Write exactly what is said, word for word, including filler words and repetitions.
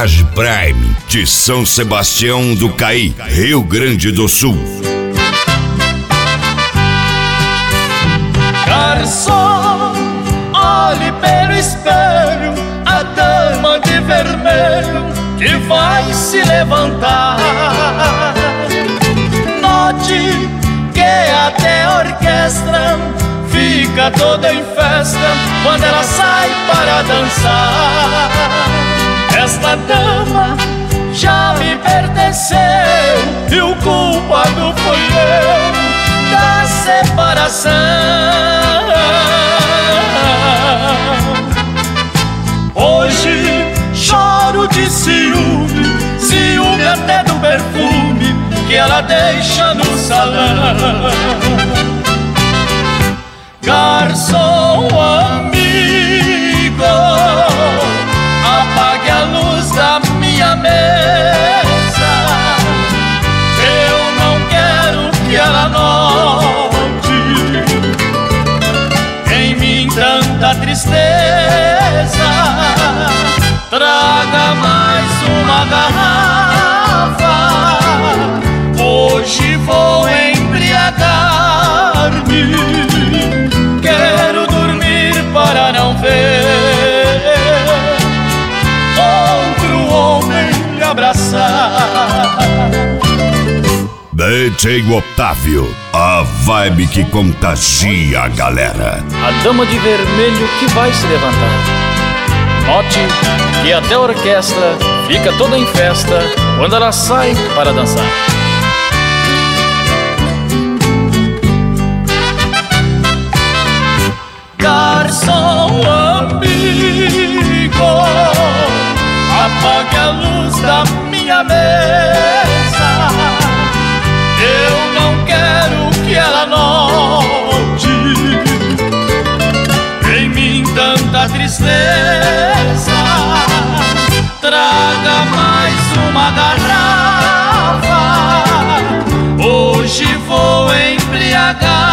Garage Prime de São Sebastião do Caí, Rio Grande do Sul. Garçom, olhe pelo espelho a dama de vermelho que vai se levantar. Note que até a orquestra fica toda em festa quando ela sai para dançar. Esta dama já me pertenceu e o culpado fui eu da separação. Hoje choro de ciúme, ciúme até do perfume que ela deixa no salão. Garçom amigo, apague a luz da minha mesa. Eu não quero que ela note em mim tanta tristeza. Traga mais uma garrafa, hoje vou embriagar-me. Quero dormir para não ver outro homem me abraçar. D J Otávio, a vibe que contagia a galera. A dama de vermelho que vai se levantar. Note que até a orquestra fica toda em festa quando ela sai para dançar. Garçom amigo, apague a luz da minha mesa. Eu não quero que ela note em mim tanta tristeza. Traga mais uma garrafa, hoje vou embriagar.